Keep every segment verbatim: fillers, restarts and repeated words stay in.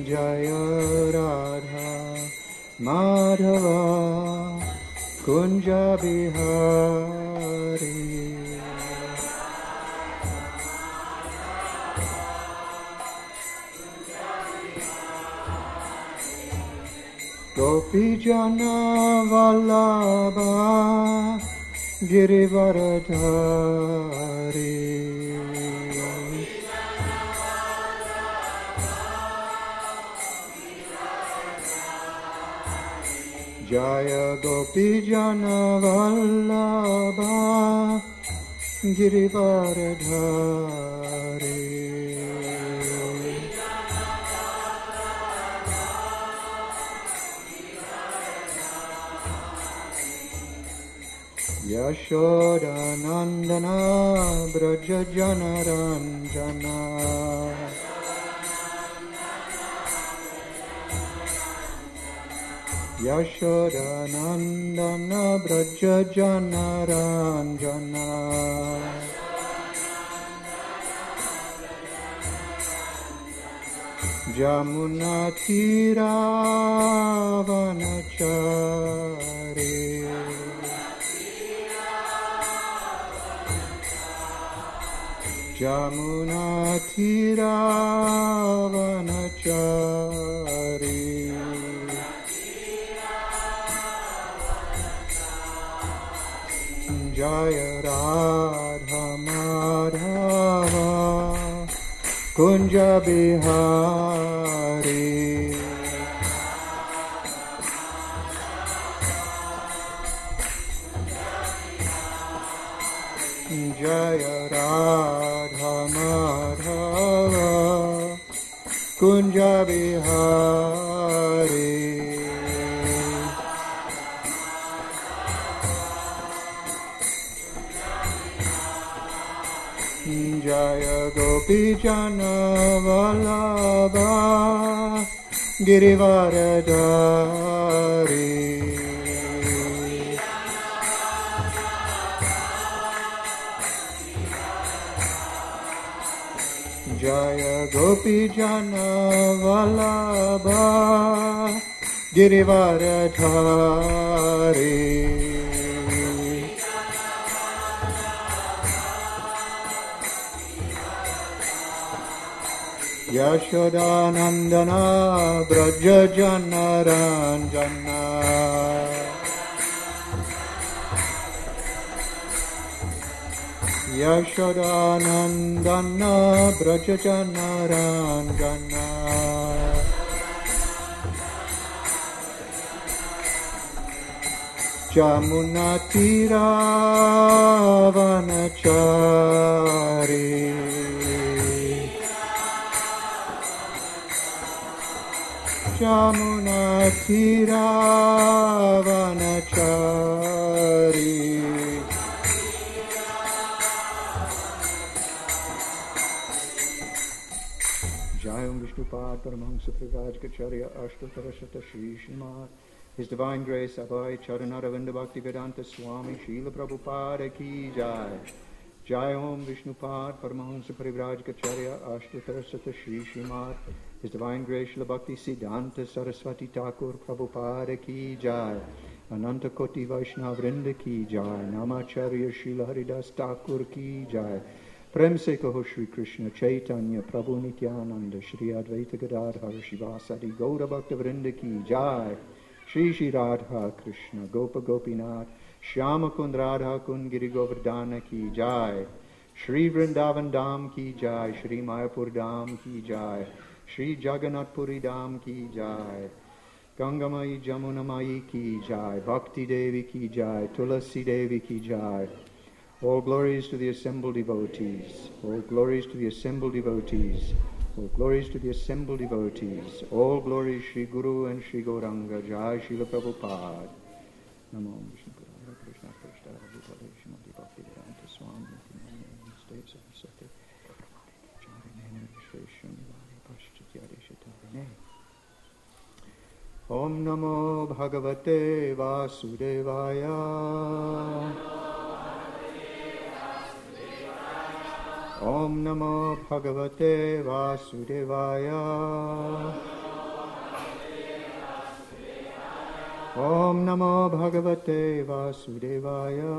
Jaya Radha Madhava Kunja Bihari. Gopi Jana Vallabha Girivaradhari. Jaya Gopi Jana Vallabha Girivaradhari. Yashoda Nandana Braja Janaranjana. Yashoda Nandana Braja Janaranjana. Jamuna Tira Vanachari. Jamuna Tira Vanachari. Jaya Radha Madhava Kunja Bihari. Jaya Radha Madhava Kunja Bihari. Jaya Gopi Jana Vallabha Girivaradhari. Jaya Gopi Jana Vallabha Girivaradhari. Yashoda Nandana Braja Janaranjana. Yashoda Nandana Braja Janaranjana. Jamuna Tira Vanachari. Jamuna Tira Vanachari. Jayam Vishnupad Paramahamsa Pragajkacharya Ashtatarashata Shri Srimad His Divine Grace Abhay Charanaravinda Bhakti Vedanta Swami Srila Prabhupada Ki Jai. Jai Om Vishnupad Paramahamsa Pragajkacharya Ashtatarashata Shri Srimad His Divine Grace Srila Bhakti Siddhanta Saraswati Thakur Prabhupada Ki Jai. Ananta Koti Vaishnava Vrinda Ki Jai. Namacharya Srila Haridas Thakur Ki Jai. Prem se kaho Shri Krishna Chaitanya Prabhu Nityananda Shri Advaita Gadadhar Shivasadi Gaura Bhakta Vrinda Ki Jai. Shri Shri Radha Krishna Gopa Gopinath Shyama Kund Radha Kund Giri Govardhana Ki Jai. Shri Vrindavan Dham Ki Jai. Shri Mayapur Dham Ki Jai. Shri Jagannath Puri Dham Ki Jai. Gangamai Jamunamai Ki Jai. Bhakti Devi Ki Jai. Tulasi Devi Ki Jai. All glories to the assembled devotees. All glories to the assembled devotees. All glories to the assembled devotees. All glories Shri Guru and Shri Gauranga. Jai Srila Prabhupada. Namo Vishnu Purana Krishna Krishna Radha Shrimati Bhakti Vedanta Swami States of Sati Charinene Shri Om Namo Bhagavate Vasudevaya. Om Namo Bhagavate Vasudevaya. Om Namo Bhagavate Vasudevaya.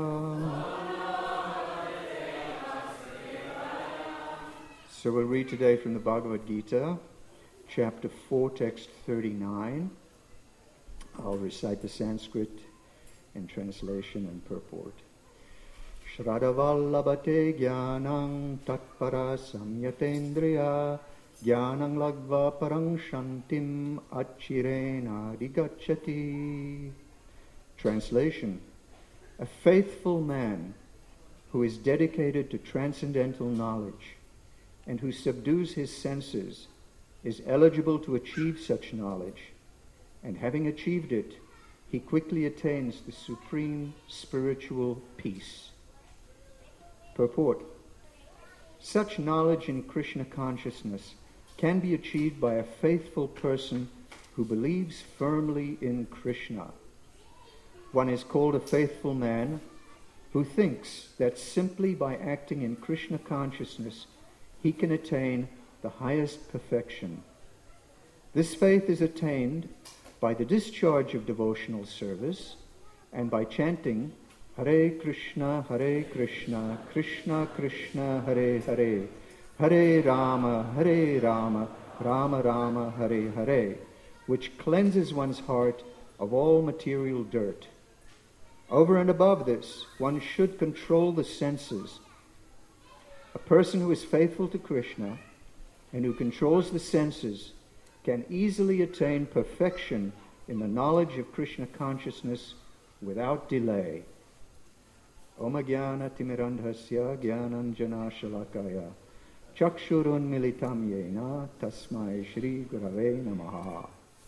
So we'll read today from the Bhagavad Gita, chapter four, text thirty-nine. I'll recite the Sanskrit in translation and purport. Shradavallabhate jnanam tatpara samyatendriya jnanam lagva parang shantim achirena digacchati. Translation: a faithful man who is dedicated to transcendental knowledge and who subdues his senses is eligible to achieve such knowledge, and having achieved it, he quickly attains the supreme spiritual peace. Purport: such knowledge in Krishna consciousness can be achieved by a faithful person who believes firmly in Krishna. One is called a faithful man who thinks that simply by acting in Krishna consciousness he can attain the highest perfection. This faith is attained by the discharge of devotional service and by chanting Hare Krishna, Hare Krishna, Krishna Krishna, Hare Hare, Hare Rama, Hare Rama, Rama Rama, Hare Hare, which cleanses one's heart of all material dirt. Over and above this, one should control the senses. A person who is faithful to Krishna and who controls the senses can easily attain perfection in the knowledge of Krishna consciousness without delay. Om Jnana Timirandhasya Jnananjana Shalakaya Chakshurun Militam Yena Tasmai Shri Gurave Namaha.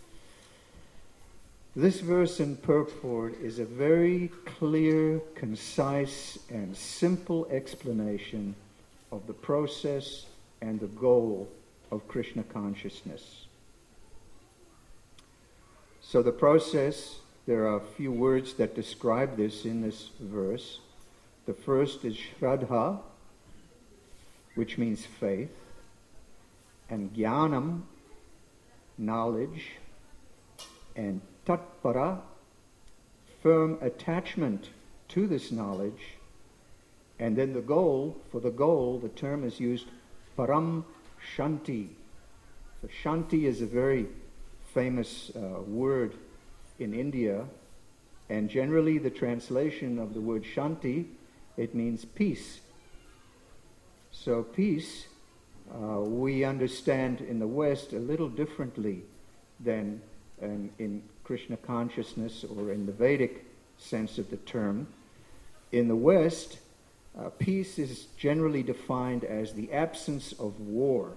This verse in purport is a very clear, concise, and simple explanation of the process and the goal of Krishna consciousness. So the process, there are a few words that describe this in this verse. The first is Shraddha, which means faith, and Jnanam, knowledge, and Tatpara, firm attachment to this knowledge. And then the goal, for the goal, the term is used, Param Shanti. So Shanti is a very famous uh, word in India, and generally the translation of the word Shanti, it means peace. So peace, uh, we understand in the West a little differently than um, in Krishna consciousness or in the Vedic sense of the term. In the West, Uh, peace is generally defined as the absence of war.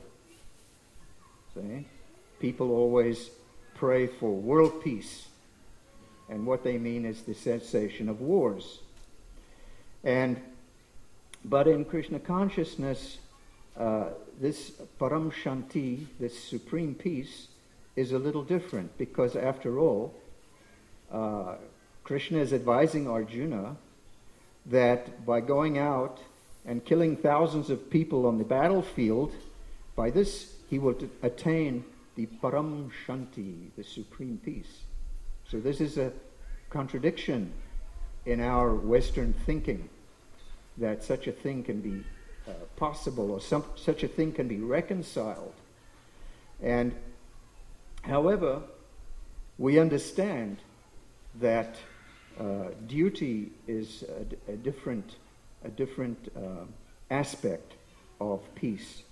See? People always pray for world peace, and what they mean is the cessation of wars. And but in Krishna consciousness, uh, this Param Shanti, this supreme peace, is a little different, because after all, uh, Krishna is advising Arjuna that by going out and killing thousands of people on the battlefield, by this he will t- attain the Param Shanti, the supreme peace. So this is a contradiction in our Western thinking, that such a thing can be uh, possible, or some, such a thing can be reconciled. And however, we understand that Uh, duty is a, a different, a different uh, aspect of peace.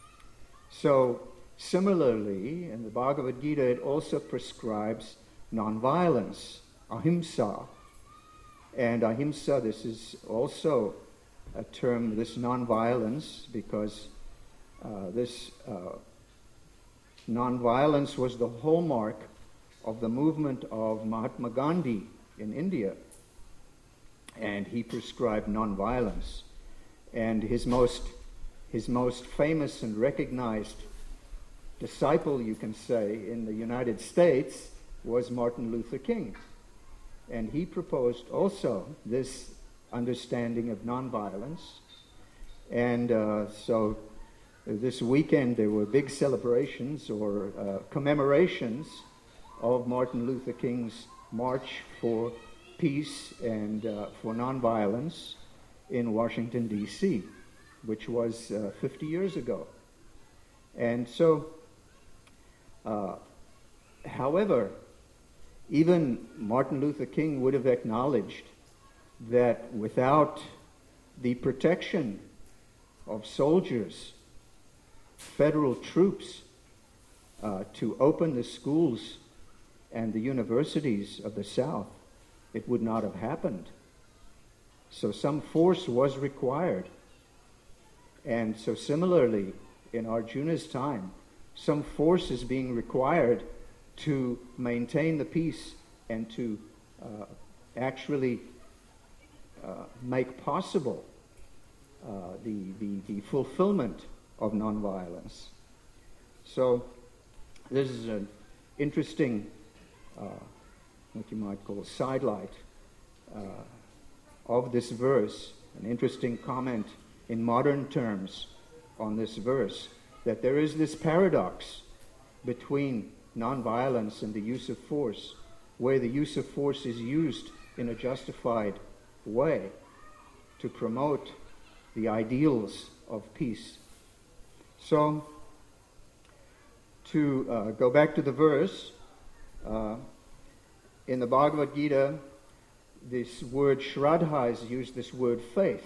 So, similarly, in the Bhagavad Gita, it also prescribes nonviolence, ahimsa. And ahimsa, this is also a term, this nonviolence, because uh, this uh, nonviolence was the hallmark of the movement of Mahatma Gandhi in India, and he prescribed nonviolence. And his most his most famous and recognized disciple, you can say, in the United States was Martin Luther King. And he proposed also this understanding of nonviolence. And uh, so this weekend there were big celebrations or uh, commemorations of Martin Luther King's March for Peace and uh, for Nonviolence in Washington, D C, which was uh, fifty years ago. And so, uh, however, even Martin Luther King would have acknowledged that without the protection of soldiers, federal troops, uh, to open the schools and the universities of the South, it would not have happened. So some force was required. And so similarly, in Arjuna's time, some force is being required to maintain the peace and to uh, actually uh, make possible uh, the, the, the fulfillment of nonviolence. So this is an interesting, uh, what you might call sidelight uh, of this verse, an interesting comment in modern terms on this verse, that there is this paradox between nonviolence and the use of force, where the use of force is used in a justified way to promote the ideals of peace. So, to uh, go back to the verse, uh, in the Bhagavad Gita, this word Shraddha is used, this word faith.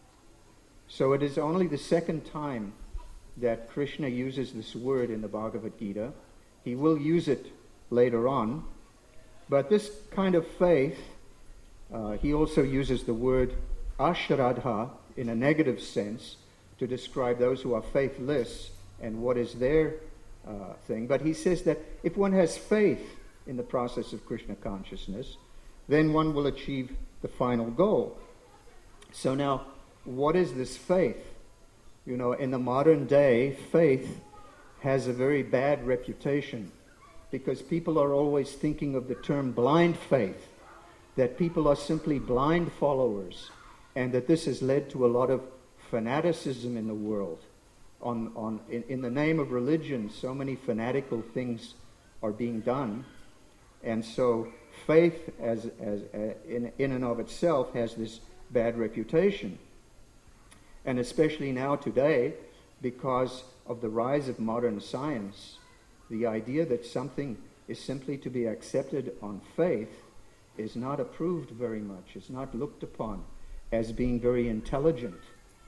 So it is only the second time that Krishna uses this word in the Bhagavad Gita. He will use it later on. But this kind of faith, uh, he also uses the word ashraddha in a negative sense to describe those who are faithless and what is their uh, thing. But he says that if one has faith in the process of Krishna consciousness, then one will achieve the final goal. So now, what is this faith? You know, in the modern day, faith has a very bad reputation because people are always thinking of the term blind faith, that people are simply blind followers, and that this has led to a lot of fanaticism in the world. On, on, in, in the name of religion, so many fanatical things are being done, and so faith as, as, uh, in, in and of itself has this bad reputation. And especially now today, because of the rise of modern science, the idea that something is simply to be accepted on faith is not approved very much. It's not looked upon as being very intelligent.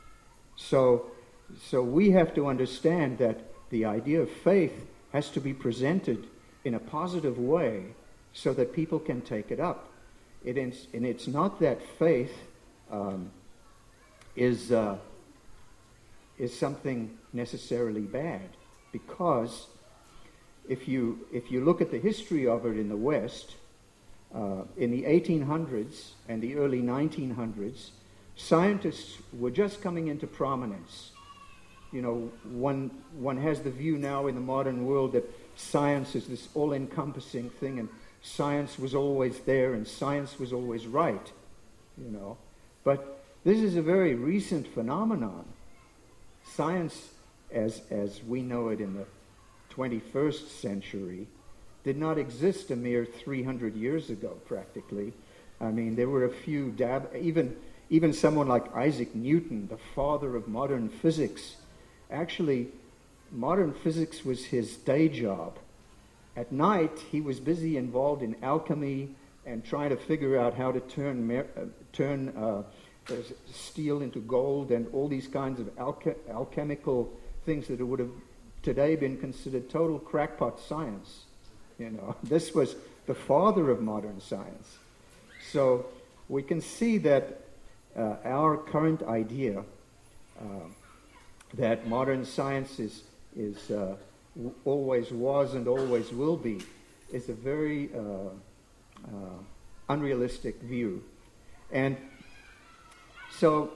So, so we have to understand that the idea of faith has to be presented in a positive way so that people can take it up. It is, and it's not that faith um, is uh, is something necessarily bad, because if you if you look at the history of it in the West, uh, in the eighteen hundreds and the early nineteen hundreds, scientists were just coming into prominence. You know, one one has the view now in the modern world that science is this all-encompassing thing, and science was always there, and science was always right. You know, but this is a very recent phenomenon. Science, as as we know it in the twenty-first century, did not exist a mere three hundred years ago, practically. I mean, there were a few dab... Even, even someone like Isaac Newton, the father of modern physics, actually, modern physics was his day job. At night, he was busy involved in alchemy and trying to figure out how to turn mer- uh, turn uh, uh, steel into gold and all these kinds of alche- alchemical things that would have today been considered total crackpot science. You know, this was the father of modern science. So we can see that uh, our current idea uh, that modern science is is uh, w- always was and always will be is a very uh, uh, unrealistic view. And so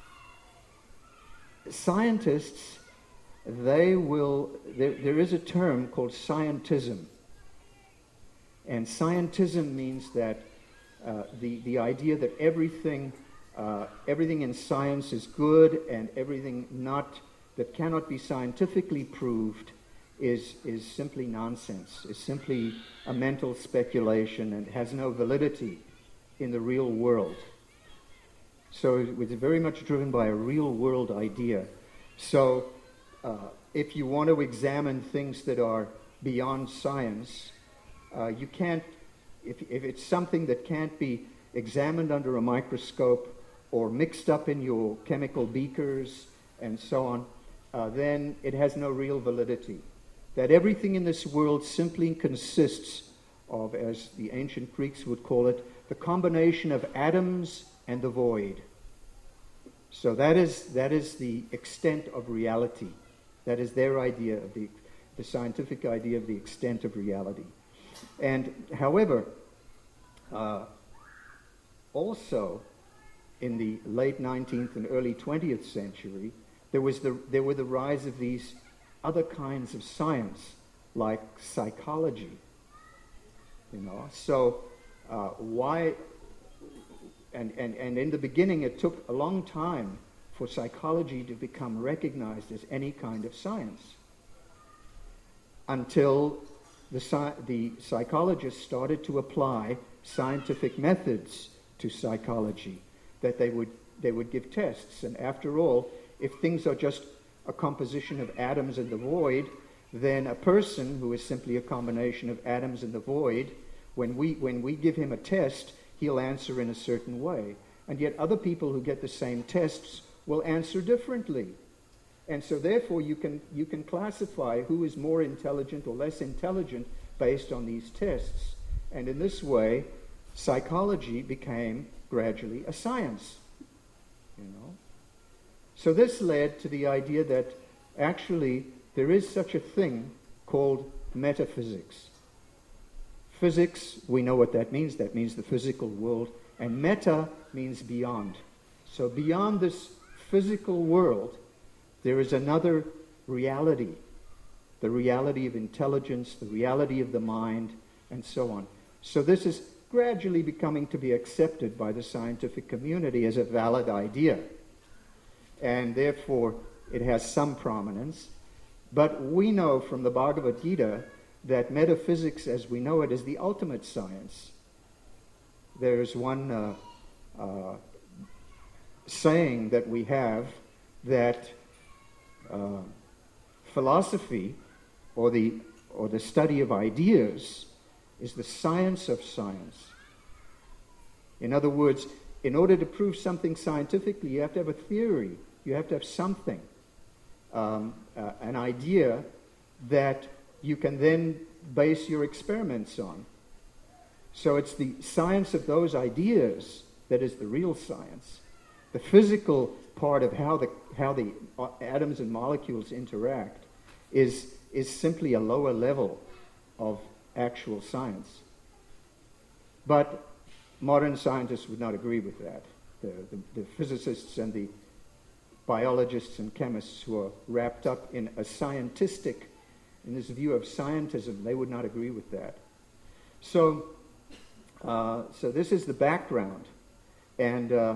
scientists, they will, there, there is a term called scientism. And scientism means that uh, the, the idea that everything, uh, everything in science is good, and everything not that cannot be scientifically proved is, is simply nonsense, is simply a mental speculation and has no validity in the real world. So it's very much driven by a real world idea. So uh, if you want to examine things that are beyond science, uh, you can't, if, if it's something that can't be examined under a microscope or mixed up in your chemical beakers and so on, uh, then it has no real validity. That everything in this world simply consists of, as the ancient Greeks would call it, the combination of atoms and the void. So that is that is the extent of reality. That is their idea of the, the scientific idea of the extent of reality. And however, uh, also in the late nineteenth and early twentieth century, there was the there were the rise of these other kinds of science, like psychology. You know, so uh, why? And, and, and in the beginning, it took a long time for psychology to become recognized as any kind of science, until the, the psychologists started to apply scientific methods to psychology, that they would, they would give tests. And after all, if things are just a composition of atoms in the void, then a person who is simply a combination of atoms in the void, when we, when we give him a test, he'll answer in a certain way. And yet other people who get the same tests will answer differently. And so therefore you can you can classify who is more intelligent or less intelligent based on these tests. And in this way, psychology became gradually a science. You know? So this led to the idea that actually there is such a thing called metaphysics. Physics, we know what that means. That means the physical world. And meta means beyond. So beyond this physical world, there is another reality. The reality of intelligence, the reality of the mind, and so on. So this is gradually becoming to be accepted by the scientific community as a valid idea. And therefore, it has some prominence. But we know from the Bhagavad Gita that metaphysics, as we know it, is the ultimate science. There's one uh, uh, saying that we have that uh, philosophy, or the or the study of ideas, is the science of science. In other words, in order to prove something scientifically, you have to have a theory. You have to have something, um, uh, an idea that you can then base your experiments on. So it's the science of those ideas that is the real science. The physical part of how the how the atoms and molecules interact is is simply a lower level of actual science. But modern scientists would not agree with that. The, the, the physicists and the biologists and chemists who are wrapped up in a scientistic, in this view of scientism, they would not agree with that. So, uh, so this is the background. And uh,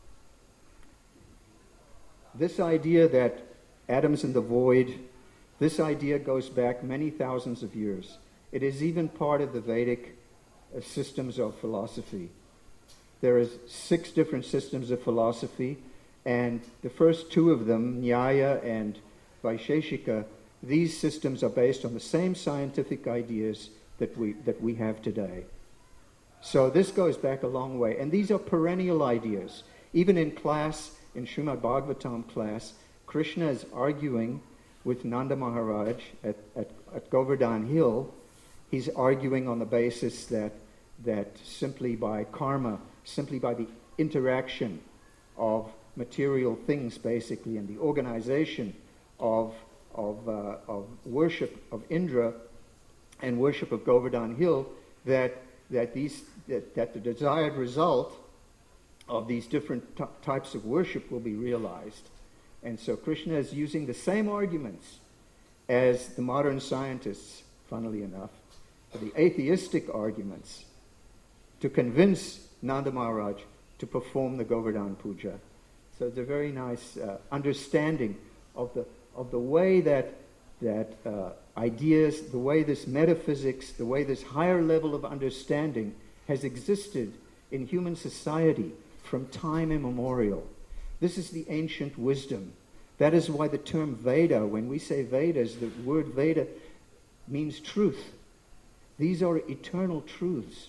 this idea that atoms in the void, this idea goes back many thousands of years. It is even part of the Vedic uh, systems of philosophy. There is six different systems of philosophy, and the first two of them, Nyaya and Vaisheshika, these systems are based on the same scientific ideas that we that we have today. So this goes back a long way, and these are perennial ideas. Even in class, in Srimad Bhagavatam class, Krishna is arguing with Nanda Maharaj at, at, at Govardhan Hill. He's arguing on the basis that that simply by karma, simply by the interaction of material things, basically, and the organization of of uh, of worship of Indra and worship of Govardhan Hill, that that these that, that the desired result of these different t- types of worship will be realized. And so Krishna is using the same arguments as the modern scientists, funnily enough, the atheistic arguments, to convince Nanda Maharaj to perform the Govardhan Puja. So it's a very nice uh, understanding of the of the way that that uh, ideas, the way this metaphysics, the way this higher level of understanding has existed in human society from time immemorial. This is the ancient wisdom. That is why the term Veda, when we say Vedas, the word Veda means truth. These are eternal truths.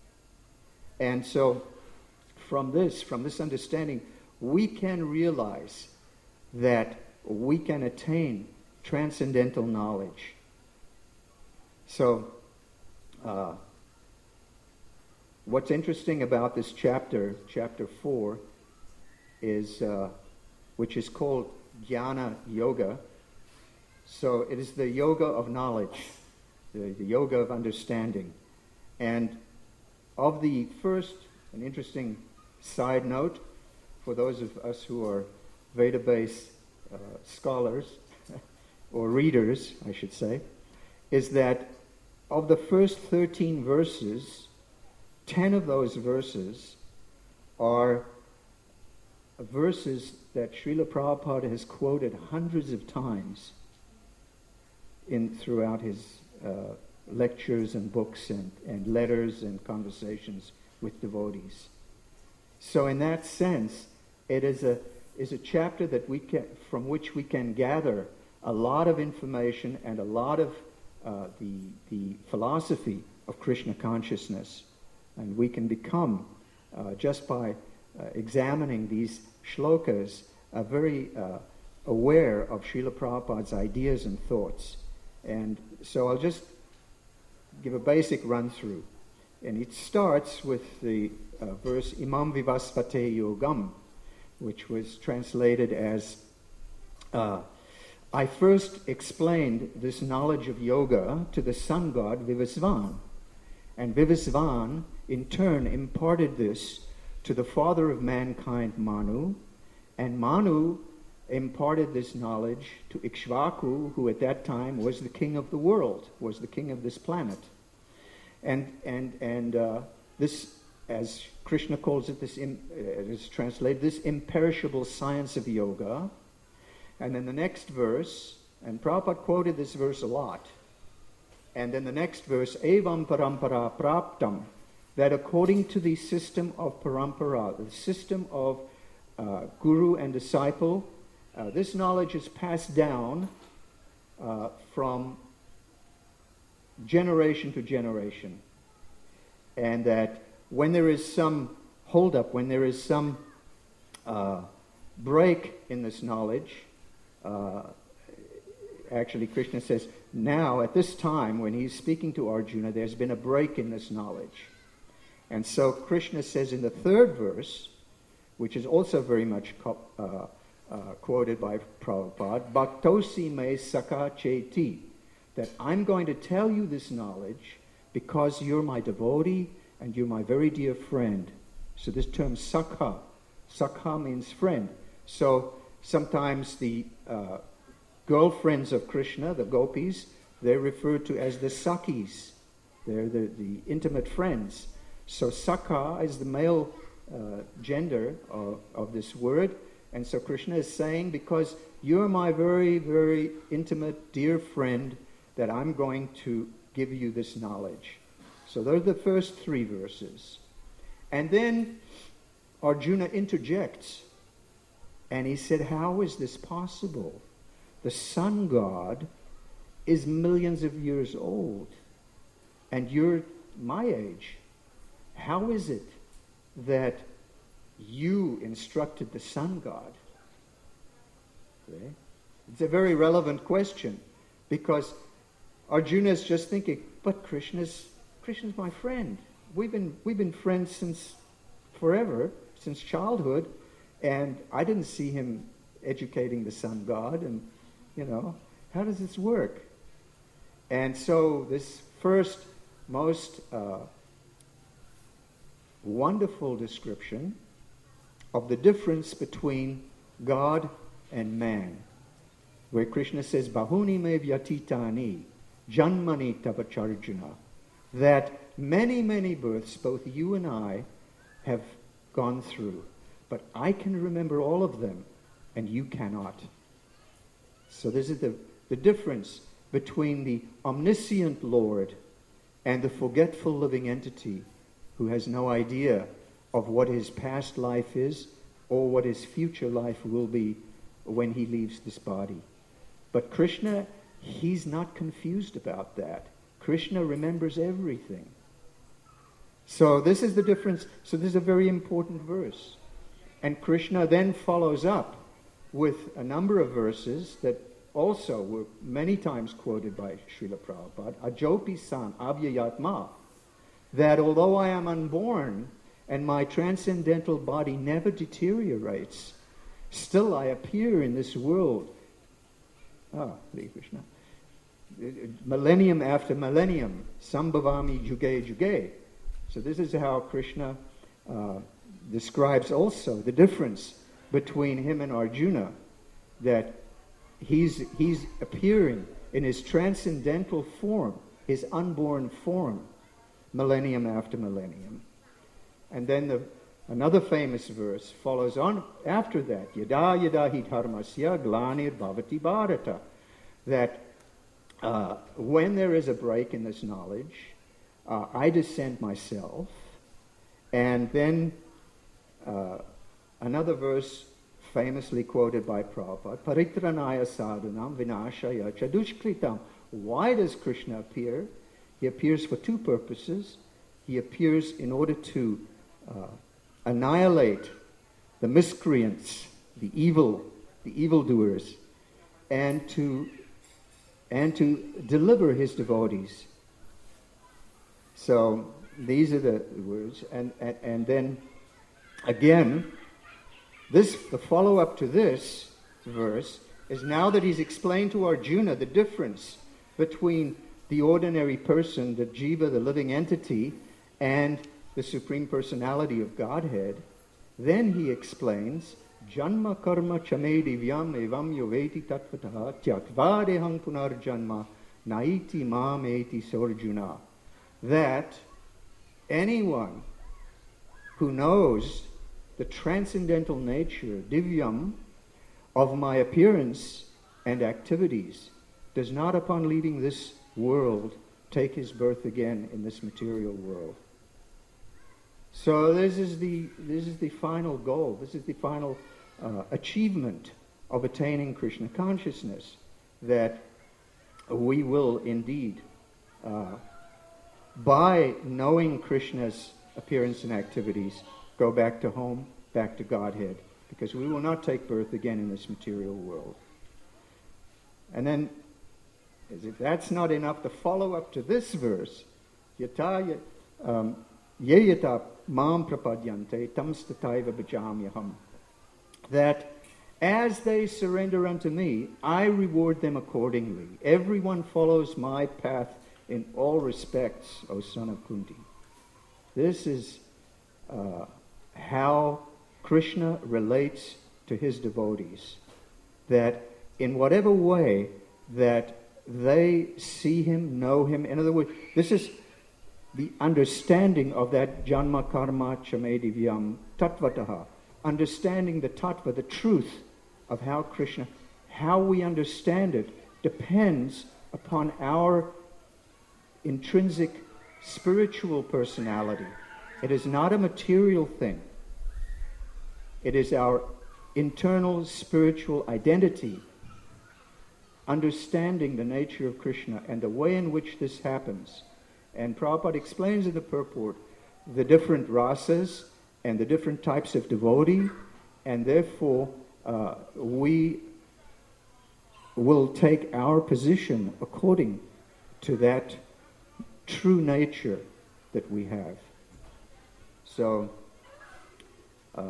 And so from this, from this understanding, we can realize that we can attain transcendental knowledge. So, uh, what's interesting about this chapter, chapter four, is uh, which is called Jnana Yoga. So it is the yoga of knowledge, the, the yoga of understanding. And of the first, an interesting side note for those of us who are Veda-based uh, scholars, or readers, I should say, is that of the first thirteen verses, ten of those verses are verses that Srila Prabhupada has quoted hundreds of times in throughout his uh, lectures and books and, and letters and conversations with devotees. So in that sense, it is a is a chapter that we can, from which we can gather a lot of information and a lot of uh, the the philosophy of Krishna consciousness, and we can become uh, just by uh, examining these shlokas uh, very uh, aware of Srila Prabhupada's ideas and thoughts. And so I'll just give a basic run through, and it starts with the uh, verse Imam Vivaspate Yogam, which was translated as uh, I first explained this knowledge of yoga to the sun god Vivasvan, and Vivasvan in turn imparted this to the father of mankind Manu, and Manu imparted this knowledge to Ikshvaku, who at that time was the king of the world, was the king of this planet. And and and uh, this, as Krishna calls it, this in, uh, it is translated, this imperishable science of yoga. And then the next verse, and Prabhupada quoted this verse a lot, and then the next verse, Evam parampara praptam, that according to the system of parampara, the system of uh, guru and disciple, uh, this knowledge is passed down uh, from generation to generation. And that when there is some holdup, when there is some uh, break in this knowledge, uh, actually Krishna says, now at this time when he's speaking to Arjuna, there's been a break in this knowledge. And so Krishna says in the third verse, which is also very much co- uh, uh, quoted by Prabhupada, Bhaktosi me saka cheti, that I'm going to tell you this knowledge because you're my devotee and you're my very dear friend. So this term sakha, sakha means friend. So sometimes the uh, girlfriends of Krishna, the gopis, they're referred to as the sakhis. They're the, the intimate friends. So sakha is the male uh, gender of, of this word. And so Krishna is saying, because you're my very, very intimate, dear friend, that I'm going to give you this knowledge. So those are the first three verses. And then Arjuna interjects, and he said, how is this possible? The sun god is millions of years old, and you're my age. How is it that you instructed the sun god? Okay? It's a very relevant question, because Arjuna is just thinking, but Krishna's Krishna's my friend. We've been we've been friends since forever, since childhood, and I didn't see him educating the sun god, and you know, how does this work? And so this first most uh, wonderful description of the difference between God and man, where Krishna says, Bahuni me vyatitani, janmani tapacharjuna, that many, many births, both you and I, have gone through, but I can remember all of them, and you cannot. So this is the, the difference between the omniscient Lord and the forgetful living entity who has no idea of what his past life is or what his future life will be when he leaves this body. But Krishna, he's not confused about that. Krishna remembers everything. So this is the difference. So this is a very important verse. And Krishna then follows up with a number of verses that also were many times quoted by Srila Prabhupada. Ajopi san avyayatma. That although I am unborn and my transcendental body never deteriorates, still I appear in this world. Ah, Hare Krishna. Millennium after millennium. Sambhavami juge juge. So this is how Krishna uh, describes also the difference between him and Arjuna, that he's he's appearing in his transcendental form, his unborn form, millennium after millennium. And then the, another famous verse follows on after that, Yada yada hi dharmasya glanir bhavati bharata, that uh, when there is a break in this knowledge, uh, I descend myself. And then uh, another verse famously quoted by Prabhupada, Paritranaya sadhanam vinashaya chadushkritam. Why does Krishna appear? He appears for two purposes. He appears in order to uh, annihilate the miscreants, the evil, the evildoers, and to and to deliver his devotees. So these are the words, and and, and then again, this the follow-up to this verse is now that he's explained to Arjuna the difference between the ordinary person, the jiva, the living entity, and the Supreme Personality of Godhead. Then he explains, Janma karma chame divyam evam yoveti tatvataha tyaktva dehang punarjanma naiti mam eti sorjuna. That anyone who knows the transcendental nature, divyam, of my appearance and activities, does not upon leaving this world take his birth again in this material world. So this is the this is the final goal. This is the final uh, achievement of attaining Krishna consciousness, that we will indeed, uh, by knowing Krishna's appearance and activities, go back to home, back to Godhead, because we will not take birth again in this material world. And then, as if that's not enough, the follow-up to this verse, Yata um, Yeyata mam prapadyante tam stataiva bhajamyaham, that as they surrender unto me, I reward them accordingly. Everyone follows my path in all respects, O son of Kunti. This is uh, how Krishna relates to his devotees, that in whatever way that they see him, know him, in other words, this is the understanding of that janma karma chame divyam tatvataha, understanding the tattva, the truth of how Krishna, how we understand it, depends upon our intrinsic spiritual personality. It is not a material thing. It is our internal spiritual identity, understanding the nature of Krishna and the way in which this happens. And Prabhupada explains in the purport the different rasas and the different types of devotee, and therefore uh, we will take our position according to that true nature that we have. So, uh,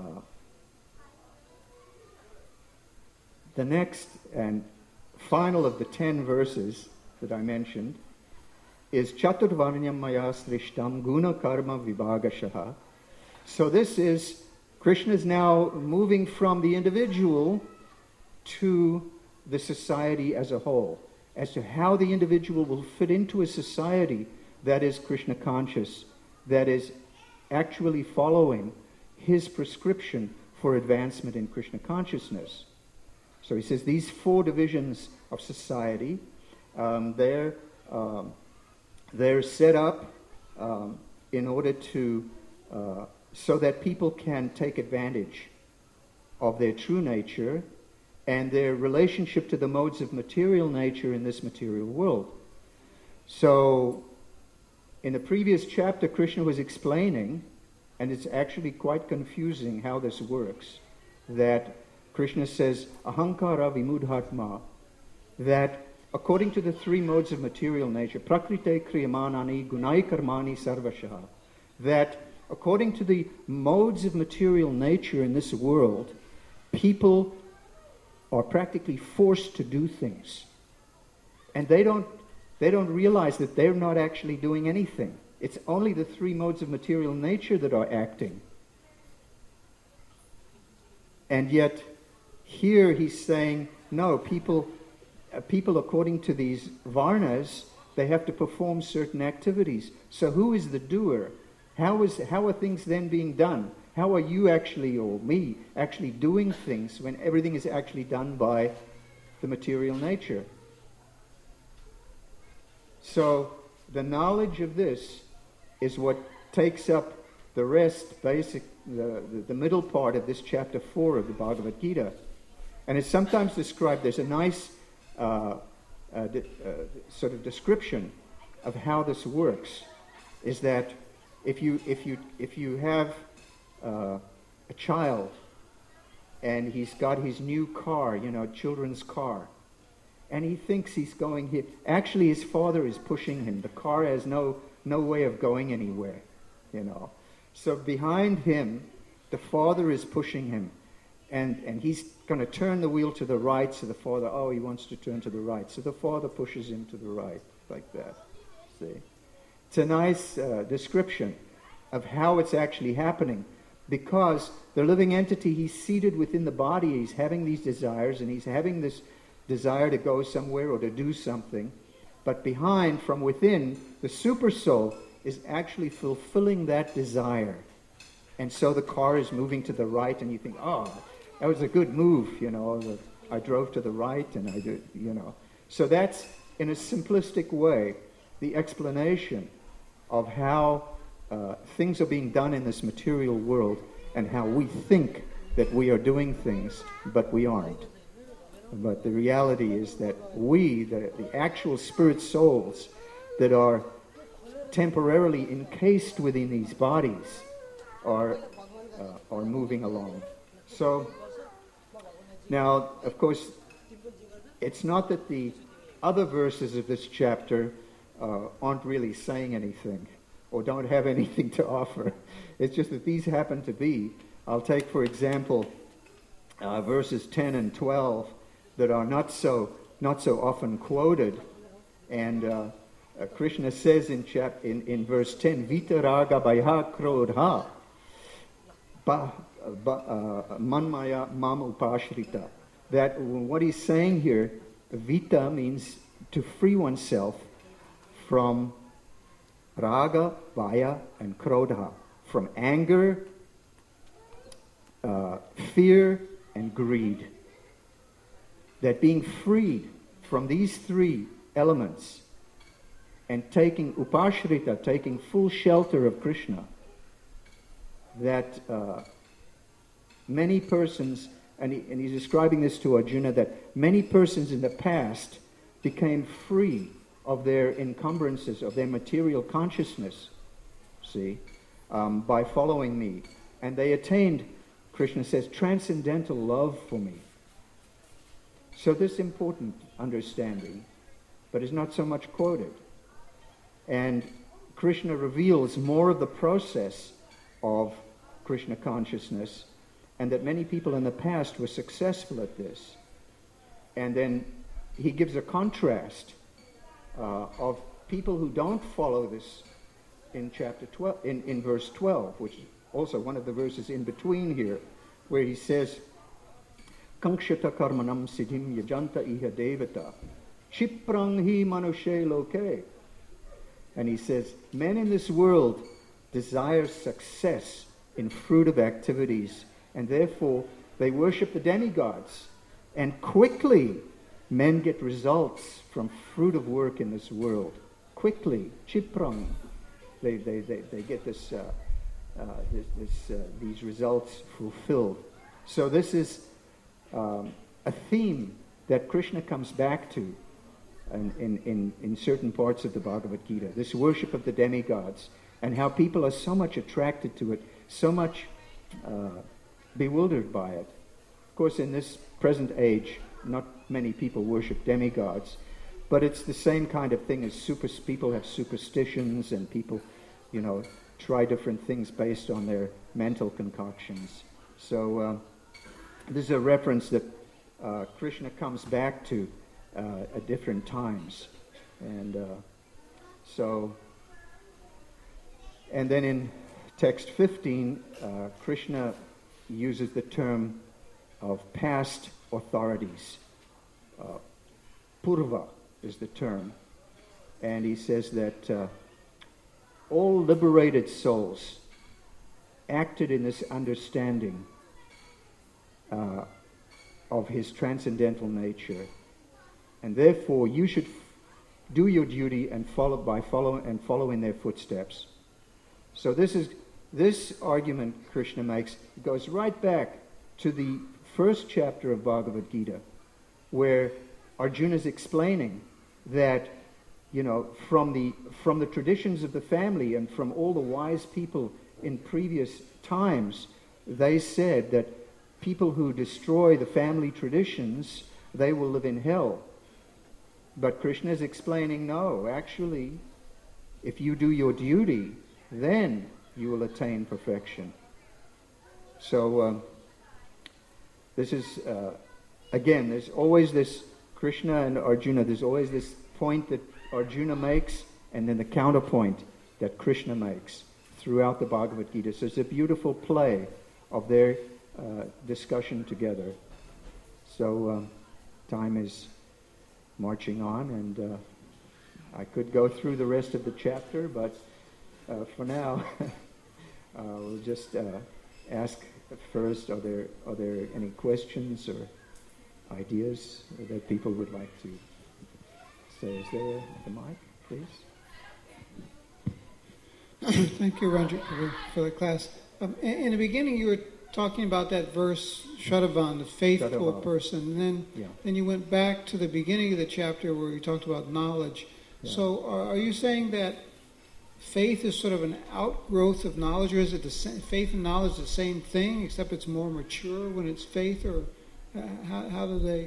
the next and final of the ten verses that I mentioned is Chaturvarnyam maya srishtam guna karma vibhagashaha. So this is, Krishna is now moving from the individual to the society as a whole, as to how the individual will fit into a society that is Krishna conscious, that is actually following his prescription for advancement in Krishna consciousness. So he says these four divisions of society, um, they're, um, they're set up um, in order to, uh, so that people can take advantage of their true nature and their relationship to the modes of material nature in this material world. So, in the previous chapter, Krishna was explaining, and it's actually quite confusing how this works, that Krishna says, ahankara vimudhatma, that according to the three modes of material nature, prakrite kriyamanani gunai karmani sarvashaha, that according to the modes of material nature in this world, people are practically forced to do things. And they don't they don't realize that they're not actually doing anything. It's only the three modes of material nature that are acting. And yet, here he's saying, no, people, uh, people according to these varnas, they have to perform certain activities. So who is the doer? How is how are things then being done? How are you actually, or me, actually doing things when everything is actually done by the material nature? So the knowledge of this is what takes up the rest, basic, the, the, the middle part of this chapter four of the Bhagavad Gita. And it's sometimes described, there's a nice uh, uh, de, uh, sort of description of how this works, is that if you, if you, if you have uh, a child and he's got his new car, you know, children's car, and he thinks he's going here. Actually, his father is pushing him. The car has no no way of going anywhere, you know. So behind him, the father is pushing him. And, and he's going to turn the wheel to the right, so the father, oh, he wants to turn to the right. So the father pushes him to the right, like that. See? It's a nice uh, description of how it's actually happening. Because the living entity, he's seated within the body, he's having these desires, and he's having this desire to go somewhere or to do something, but behind, from within, the super soul is actually fulfilling that desire. And so the car is moving to the right, and you think, oh, that was a good move, you know, I drove to the right, and I did, you know. So that's, in a simplistic way, the explanation of how uh, things are being done in this material world, and how we think that we are doing things, but we aren't. But the reality is that we, the, the actual spirit souls that are temporarily encased within these bodies, are uh, are moving along. So, now, of course, it's not that the other verses of this chapter uh, aren't really saying anything or don't have anything to offer. It's just that these happen to be. I'll take, for example, uh, verses ten and twelve, that are not so not so often quoted, and uh, uh, Krishna says in chap in, in verse ten, Vitaraga Bhaya Krodha Manmaya Mam Upashrita. That what he's saying here, Vita means to free oneself from Raga, Vaya, and Krodha, from anger, uh, fear, and greed. That being freed from these three elements and taking upashrita, taking full shelter of Krishna, that uh, many persons, and, he, and he's describing this to Arjuna, that many persons in the past became free of their encumbrances, of their material consciousness, see, um, by following me. And they attained, Krishna says, transcendental love for me. So this important understanding, but is not so much quoted. And Krishna reveals more of the process of Krishna consciousness, and that many people in the past were successful at this. And then he gives a contrast uh, of people who don't follow this in chapter twelve, in, in verse twelve, which is also one of the verses in between here, where he says, Kankshata karmanam siddhim yajanta iha devata chiprang hi manushe loke. And he says, men in this world desire success in fruitive activities, and therefore they worship the demigods. And quickly, men get results from fruit of work in this world. Quickly, chiprang, they they they, they get this, uh, uh, this, this uh, these results fulfilled. So this is um, a theme that Krishna comes back to in, in, in, in certain parts of the Bhagavad Gita. This worship of the demigods, and how people are so much attracted to it, so much uh, bewildered by it. Of course, in this present age, not many people worship demigods, but it's the same kind of thing as super, people have superstitions, and people, you know, try different things based on their mental concoctions. So uh, this is a reference that uh, Krishna comes back to uh, at different times. And uh, so, and then in text fifteen, uh, Krishna uses the term of past authorities. Uh, Purva is the term. And he says that uh, all liberated souls acted in this understanding uh, of his transcendental nature. And therefore, you should f- do your duty and follow by follow and follow in their footsteps. So this is this argument Krishna makes goes right back to the first chapter of Bhagavad Gita, where Arjuna is explaining that, you know, from the from the traditions of the family and from all the wise people in previous times, they said that people who destroy the family traditions, they will live in hell. But Krishna is explaining, no, actually, if you do your duty, then you will attain perfection. So uh, this is, uh, again, there's always this, Krishna and Arjuna, there's always this point that Arjuna makes, and then the counterpoint that Krishna makes throughout the Bhagavad Gita. So it's a beautiful play of their uh, discussion together. So um, time is marching on, and uh, I could go through the rest of the chapter, but uh, for now, uh, we'll just uh, ask first, are there are there any questions or ideas that people would like to say? Is there the mic, please? Thank you, Ranjit, for, for the class. Um, in, in the beginning, you were talking about that verse, Shraddhavan, the faithful Shraddhavan. person. And then, Yeah. then you went back to the beginning of the chapter where you talked about knowledge. Yeah. So are, are you saying that faith is sort of an outgrowth of knowledge, or is it the same, faith and knowledge the same thing, except it's more mature when it's faith, or uh, how, how do they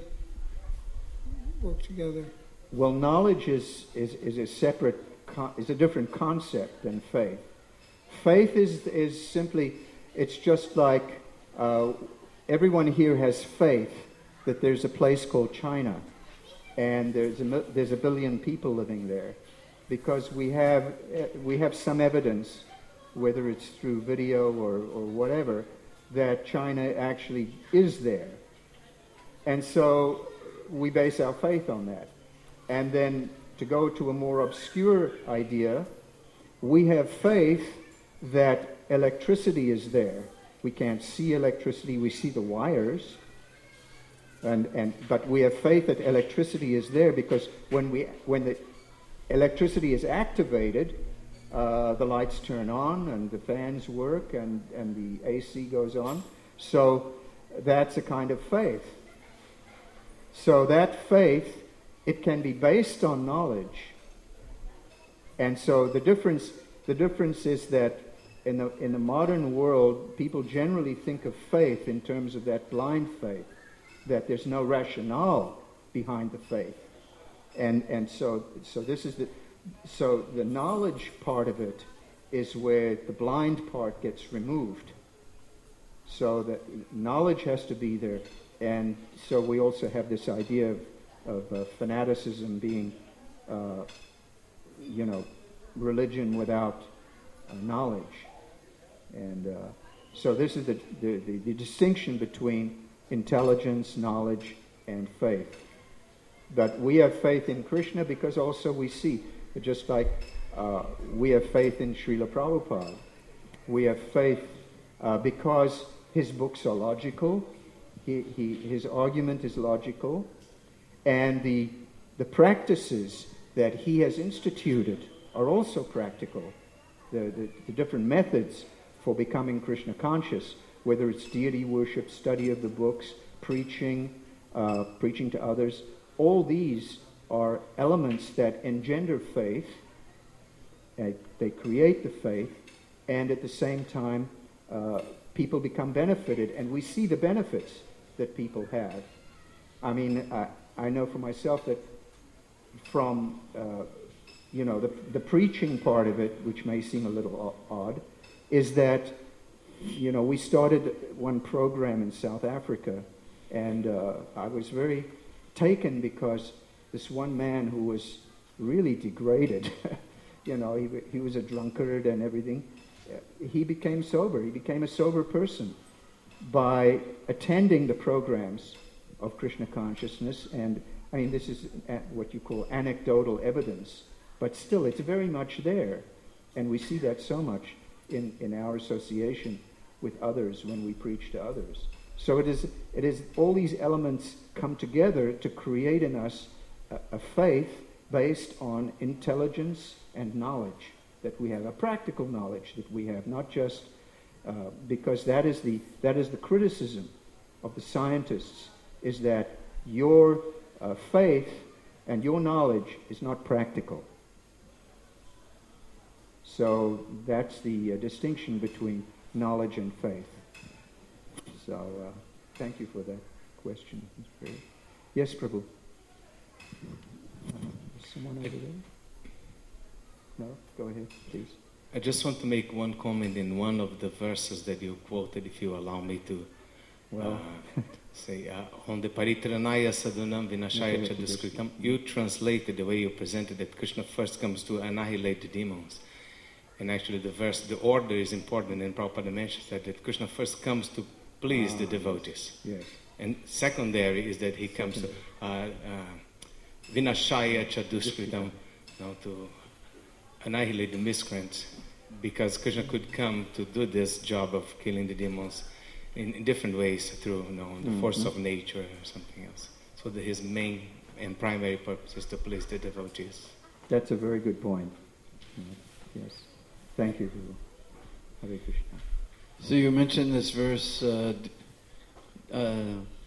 work together? Well, knowledge is, is, is a separate, con- is a different concept than faith. Faith is is simply, it's just like uh, everyone here has faith that there's a place called China, and there's a there's a billion people living there, because we have we have some evidence, whether it's through video or, or whatever, that China actually is there, and so we base our faith on that. And then to go to a more obscure idea, we have faith that electricity is there. We can't see electricity, we see the wires. And, and but we have faith that electricity is there, because when we when the electricity is activated, uh, the lights turn on and the fans work and, and the A C goes on. So that's a kind of faith. So that faith, it can be based on knowledge. And so the difference the difference is that in the in the modern world, people generally think of faith in terms of that blind faith, that there's no rationale behind the faith. And and so so this is the so the knowledge part of it is where the blind part gets removed. So that knowledge has to be there. And so we also have this idea of of uh, fanaticism being, uh, you know, religion without uh, knowledge. And uh, so this is the, the, the, the distinction between intelligence, knowledge, and faith. But we have faith in Krishna because also we see, just like uh, we have faith in Srila Prabhupada. We have faith uh, because his books are logical, he, he, his argument is logical, and the, the practices that he has instituted are also practical. The, the, the different methods for becoming Krishna conscious, whether it's deity worship, study of the books, preaching, uh, preaching to others, all these are elements that engender faith, uh, they create the faith, and at the same time, uh, people become benefited, and we see the benefits that people have. I mean, I, I know for myself that from, uh, you know, the, the preaching part of it, which may seem a little odd, is that, you know, we started one program in South Africa, and uh, I was very taken because this one man who was really degraded, you know, he, he was a drunkard and everything, he became sober. He became a sober person by attending the programs of Krishna consciousness. And I mean, this is what you call anecdotal evidence, but still it's very much there. And we see that so much in, in our association with others when we preach to others. So it is, it is all these elements come together to create in us a, a faith based on intelligence and knowledge that we have, a practical knowledge that we have, not just uh, because that is the that is the criticism of the scientists, is that your uh, faith and your knowledge is not practical. So that's the uh, distinction between knowledge and faith. So uh, thank you for that question. Very... Yes, Prabhu. Uh, is someone over there? No? Go ahead, please. I just want to make one comment in one of the verses that you quoted, if you allow me to well. uh, say, uh, on the Paritranaya Sadhunam Vinashaya Chaduskritam, you translated the way you presented that Krishna first comes to annihilate the demons. And actually the verse, the order is important, and Prabhupada mentions that, that Krishna first comes to please ah, the devotees. Yes. And secondary is that he comes Second. to uh, uh, Vinashaya Chaduskritam, you know, to annihilate the miscreants, because Krishna could come to do this job of killing the demons in, in different ways through, you know, the mm-hmm. force of nature or something else. So that his main and primary purpose is to please the devotees. That's a very good point. Yes. Thank you, Guru. Hare Krishna. So you mentioned this verse, uh, uh,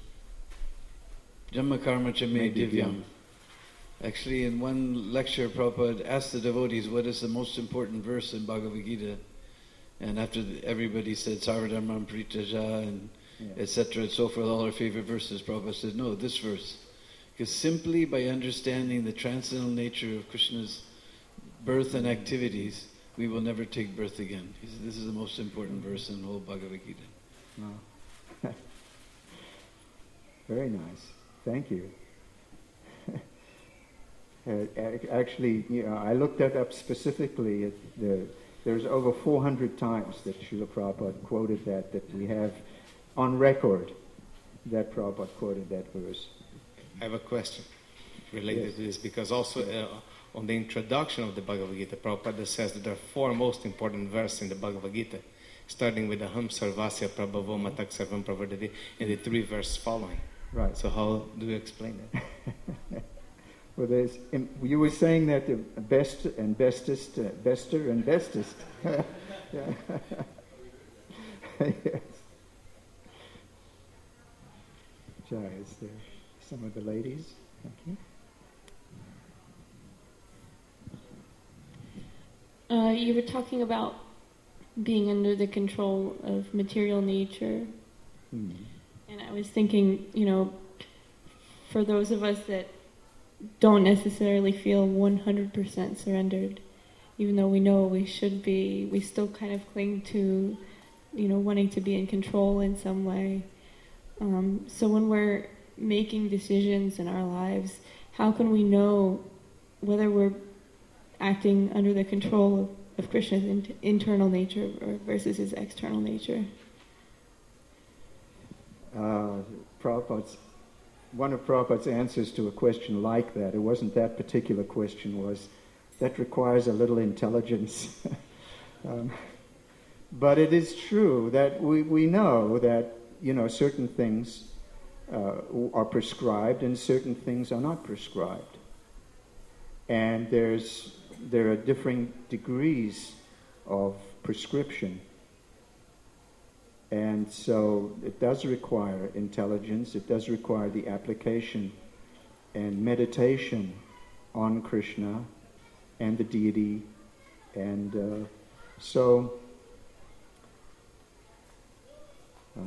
Jamma Karma Cha Me Divyam. Actually, in one lecture, Prabhupada asked the devotees, what is the most important verse in Bhagavad Gita? And after the, everybody said, Sarvadharmam Paritaja, and yeah. et cetera, and so forth, all our favorite verses, Prabhupada said, no, this verse. Because simply by understanding the transcendental nature of Krishna's birth and activities, we will never take birth again. He said, this is the most important verse in the whole Bhagavad Gita. Wow. Very nice. Thank you. Uh, actually, you know, I looked that up specifically. At the, there's over four hundred times that Srila Prabhupada quoted that, that we have on record that Prabhupada quoted that verse. I have a question related yes. to this, because also uh, on the introduction of the Bhagavad Gita, Prabhupada says that there are four most important verses in the Bhagavad Gita, starting with Aham Sarvasya Prabhavo Matak Sarvam Pravardati, and the three verses following. Right. So how do you explain that? Well, there's, you were saying that the best and bestest, uh, bester and bestest. Yes. Jai, is there some of the ladies? Thank you. Uh, you were talking about being under the control of material nature. Hmm. And I was thinking, you know, for those of us that don't necessarily feel one hundred percent surrendered, even though we know we should be, we still kind of cling to, you know, wanting to be in control in some way. Um, so when we're making decisions in our lives, how can we know whether we're acting under the control of, of Krishna's in, internal nature or versus his external nature? Uh, Prabhupada's One of Prabhupada's answers to a question like that, it wasn't that particular question, was, that requires a little intelligence. um, but it is true that we, we know that, you know, certain things uh, are prescribed and certain things are not prescribed. And there's there are differing degrees of prescription. And so it does require intelligence, it does require the application and meditation on Krishna and the deity. And uh, so uh,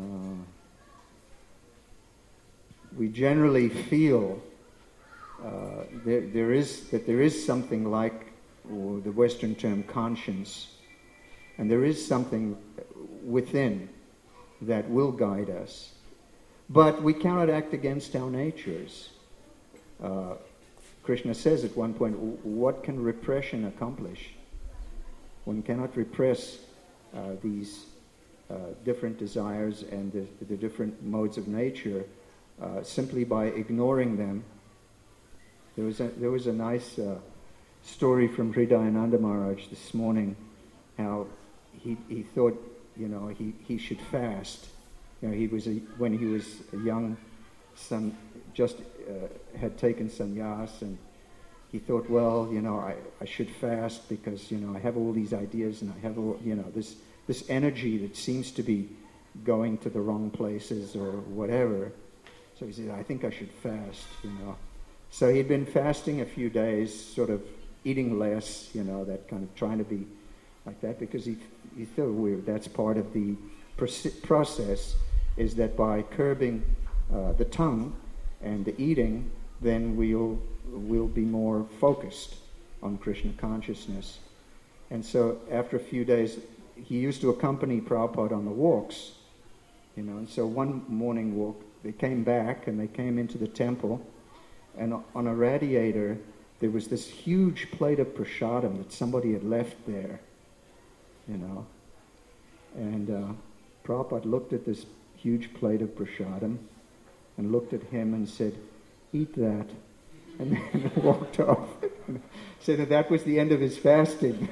we generally feel uh, there, there is that there is something like or the Western term conscience, and there is something within that will guide us. But we cannot act against our natures. Uh, Krishna says at one point, what can repression accomplish? One cannot repress uh, these uh, different desires and the, the different modes of nature uh, simply by ignoring them. There was a, there was a nice uh, story from Hridayananda Maharaj this morning, how he, he thought, you know, he, he should fast. You know, he was a, when he was a young son, just uh, had taken sannyas, and he thought, well, you know, I, I should fast because, you know, I have all these ideas and I have, all, you know, this this energy that seems to be going to the wrong places or whatever. So he said, I think I should fast, you know. So he'd been fasting a few days, sort of eating less, you know, that kind of trying to be like that, because he he thought weird. That's part of the process, is that by curbing uh, the tongue and the eating, then we'll we'll be more focused on Krishna consciousness. And so after a few days, he used to accompany Prabhupada on the walks, you know. And so one morning walk, they came back and they came into the temple, and on a radiator there was this huge plate of prasadam that somebody had left there, you know. And uh, Prabhupada looked at this huge plate of prasadam and looked at him and said, eat that, and then walked off. Said that that was the end of his fasting.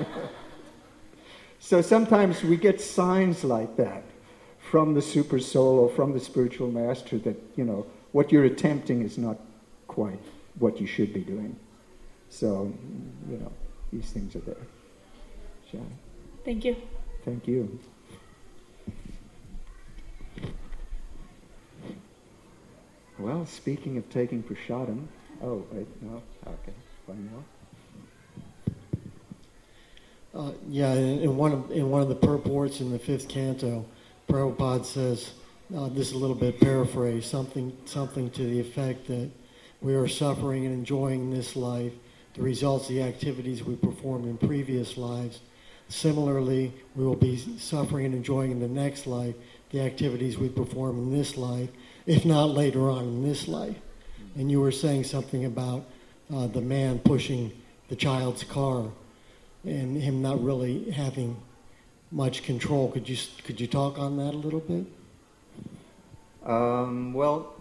So sometimes we get signs like that from the super soul or from the spiritual master that, you know, what you're attempting is not quite what you should be doing. So, you know, these things are there. Shall I? Thank you. Thank you. Well, speaking of taking prasadam, oh, wait, no, okay, one more. Uh, yeah, in, in one of in one of the purports in the fifth canto, Prabhupada says, uh, this is a little bit paraphrased, something something to the effect that we are suffering and enjoying in this life the results of the activities we performed in previous lives. Similarly, we will be suffering and enjoying in the next life the activities we perform in this life, if not later on in this life. And you were saying something about uh, the man pushing the child's car and him not really having much control. Could you could you talk on that a little bit? Um, well,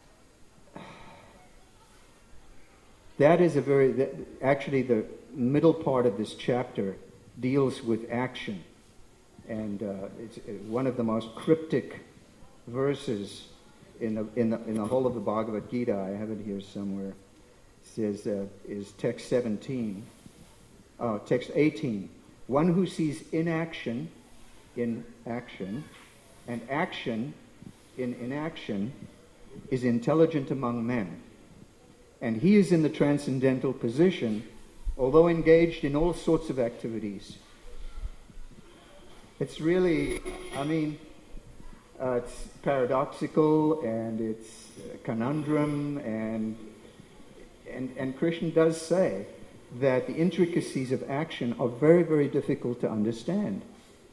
that is a very, that, actually the middle part of this chapter deals with action. And uh, it's one of the most cryptic verses in the, in the, in the whole of the Bhagavad Gita. I have it here somewhere. It says, uh, is text seventeen. Uh, text eighteen. One who sees inaction in action and action in inaction is intelligent among men. And he is in the transcendental position, although engaged in all sorts of activities. It's really, I mean, uh, it's paradoxical and it's a conundrum, and, and, and Krishna does say that the intricacies of action are very, very difficult to understand.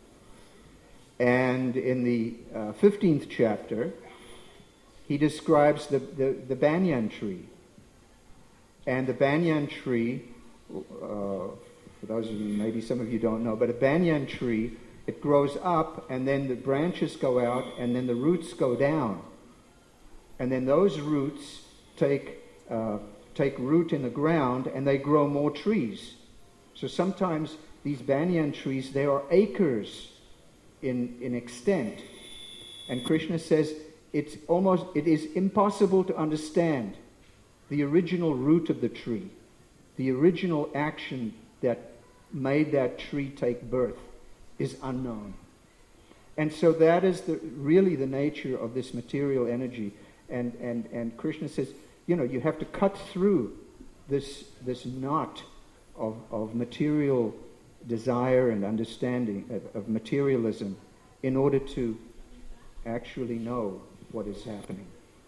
And in the uh, fifteenth chapter, he describes the, the, the banyan tree. And the banyan tree, uh, for those of you, maybe some of you don't know, but a banyan tree, it grows up and then the branches go out and then the roots go down. And then those roots take uh, take root in the ground and they grow more trees. So sometimes these banyan trees, they are acres in, in extent. And Krishna says, it's almost, it is impossible to understand the original root of the tree, the original action that made that tree take birth is unknown. And so that is the, really the nature of this material energy. And, and, and Krishna says, you know, you have to cut through this, this knot of, of material desire and understanding, of, of materialism, in order to actually know what is happening.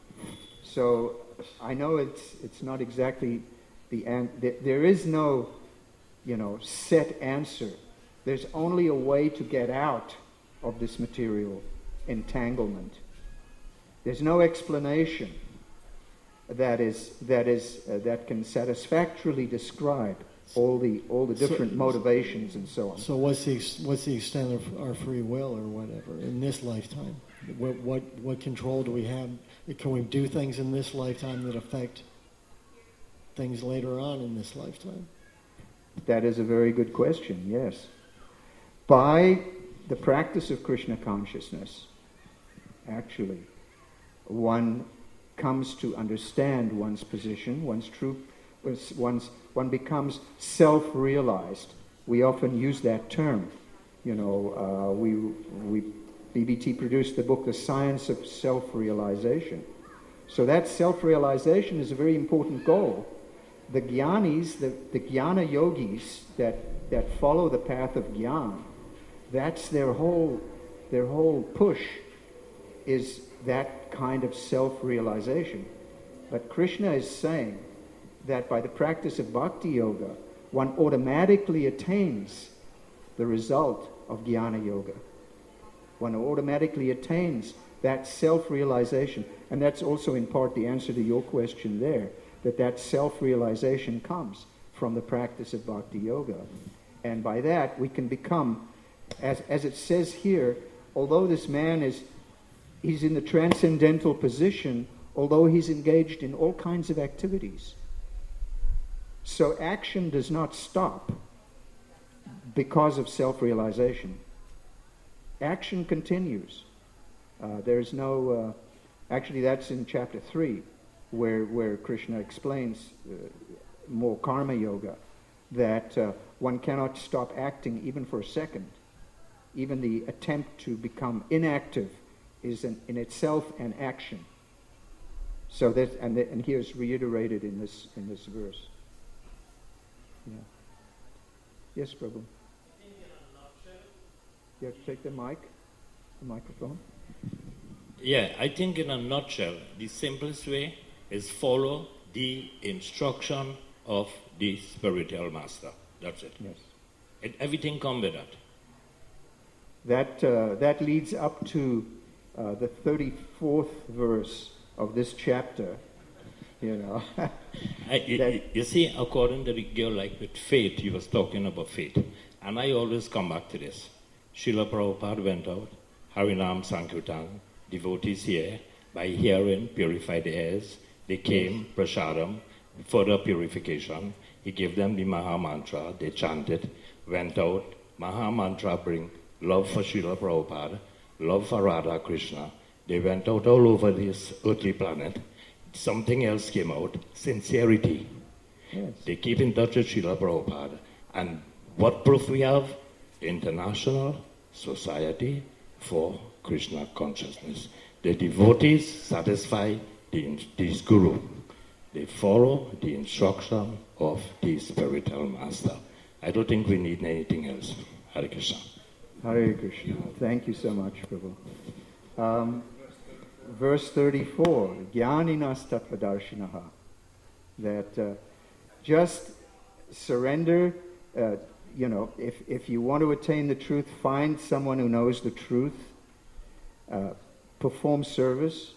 So I know it's it's not exactly the an- there is no, you know, set answer. There's only a way to get out of this material entanglement. There's no explanation that is that is uh, that can satisfactorily describe all the all the different so, motivations and so on. So what's the what's the extent of our free will or whatever in this lifetime? What what what control do we have? Can we do things in this lifetime that affect things later on in this lifetime? That is a very good question. Yes, by the practice of Krishna consciousness, actually, one comes to understand one's position, one's true, one's one becomes self-realized. We often use that term. You know, uh, we we B B T produced the book, The Science of Self-Realization. So that self-realization is a very important goal. The jnanis, the, the jnana yogis that, that follow the path of jnana, that's their whole their whole push is that kind of self-realization. But Krishna is saying that by the practice of bhakti yoga, one automatically attains the result of jnana yoga. One automatically attains that self-realization. And that's also in part the answer to your question there, that that self-realization comes from the practice of bhakti yoga. And by that we can become, as, as it says here, although this man is, he's in the transcendental position, although he's engaged in all kinds of activities. So action does not stop because of self-realization. Action continues. Uh, there's no, uh, actually that's in chapter three, where where Krishna explains uh, more karma yoga, that uh, one cannot stop acting even for a second. Even the attempt to become inactive is an, in itself an action. So that, and the, and here it's reiterated in this in this verse. Yeah. Yes, Prabhu. You have to take the mic, the microphone. Yeah, I think in a nutshell, the simplest way is follow the instruction of the spiritual master. That's it. Yes. And everything comes with that. That uh, that leads up to uh, the thirty-fourth verse of this chapter. You know. I, you, that, you see, according to the girl, like with faith, he was talking about faith, and I always come back to this. Srila Prabhupada went out, Harinam Sankirtan, devotees here, by hearing, purified the airs. They came, prasadam, further purification. He gave them the Maha Mantra, they chanted, went out. Maha Mantra bring love for Srila Prabhupada, love for Radha Krishna. They went out all over this earthly planet. Something else came out, sincerity. yes. They keep in touch with Srila Prabhupada. And what proof we have? International Society for Krishna Consciousness. The devotees satisfy the, this guru. They follow the instruction of the spiritual master. I don't think we need anything else. Hare Krishna. Hare Krishna. Thank you so much, Prabhu. Um, verse thirty-four, Jnaninas Tattvadarshinaha. That uh, just surrender. Uh, You know, if, if you want to attain the truth, find someone who knows the truth, uh, perform service,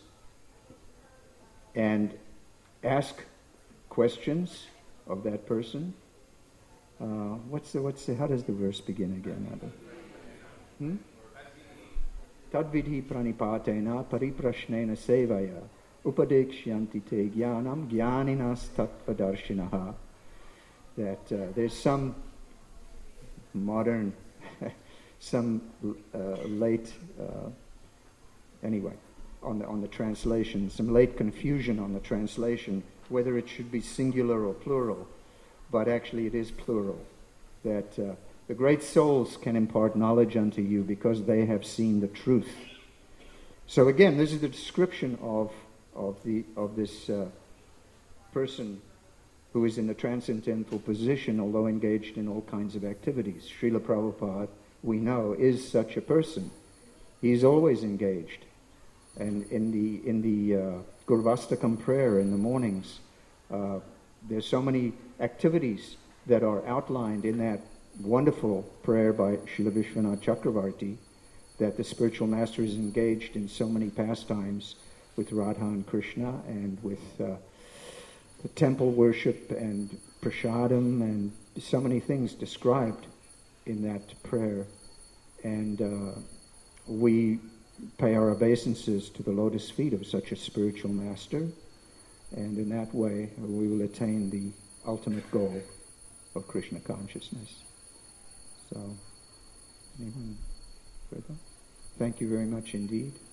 and ask questions of that person. Uh, what's the, what's the, how does the verse begin again? Hmm? Tadvidhi pranipatena pariprashnena sevaya upadeksyanti te jnanam jnaninas tattvadarshinaha. That uh, there's some modern, some uh, late, uh, anyway, on the on the translation, some late confusion on the translation, whether it should be singular or plural, but actually it is plural. That uh, the great souls can impart knowledge unto you because they have seen the truth. So again, this is the description of of the of this uh, person who is in a transcendental position, although engaged in all kinds of activities. Srila Prabhupada, we know, is such a person. He's always engaged. And in the in the uh, Gurvastakam prayer in the mornings, uh, there's so many activities that are outlined in that wonderful prayer by Srila Vishwanath Chakravarti, that the spiritual master is engaged in so many pastimes with Radha and Krishna, and with uh, the temple worship and prasadam, and so many things described in that prayer. And uh, we pay our obeisances to the lotus feet of such a spiritual master, and in that way we will attain the ultimate goal of Krishna consciousness. So, anyone further? Thank you very much indeed.